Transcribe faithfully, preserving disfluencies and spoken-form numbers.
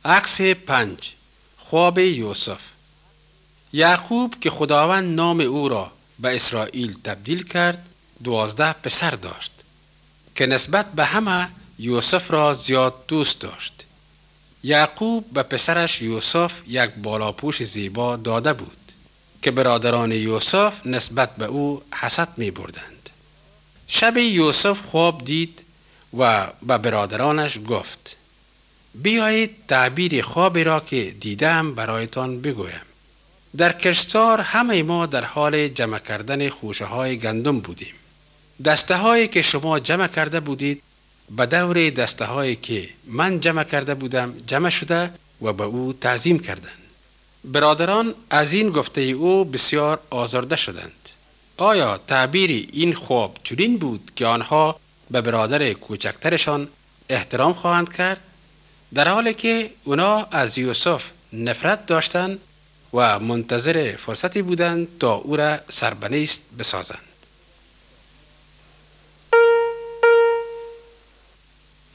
عکس پنج. خواب یوسف. یعقوب که خداوند نام او را به اسرائیل تبدیل کرد، دوازده پسر داشت که نسبت به همه یوسف را زیاد دوست داشت. یعقوب به پسرش یوسف یک بالاپوش زیبا داده بود که برادران یوسف نسبت به او حسد می بردند. شب یوسف خواب دید و به برادرانش گفت: بیایید تعبیر خوابی را که دیدم برایتان بگویم. در کشتار همه ما در حال جمع کردن خوشه های گندم بودیم. دسته هایی که شما جمع کرده بودید به دور دسته هایی که من جمع کرده بودم جمع شده و به او تعظیم کردند. برادران از این گفته او بسیار آزرده شدند. آیا تعبیر این خواب چنین بود که آنها به برادر کوچکترشان احترام خواهند کرد، در حالی که اونا از یوسف نفرت داشتند و منتظر فرصتی بودند تا او را سربنیست بسازند؟